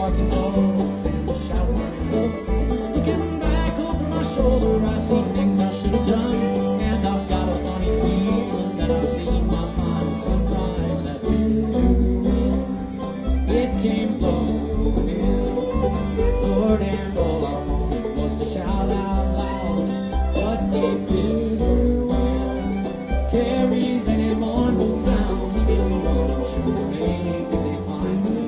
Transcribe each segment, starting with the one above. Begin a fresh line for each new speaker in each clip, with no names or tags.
barking dogs and the shouting. Looking back over my shoulder, I see things I should have done, and I've got a funny feeling that I've seen my final sunrise. That bitter wind, it came blowing in, Lord, and all I wanted was to shout out loud. But a bitter wind carries any mournful sound, even one should make they find me.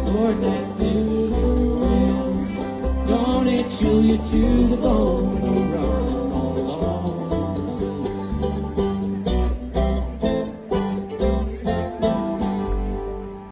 Chill you to the bone.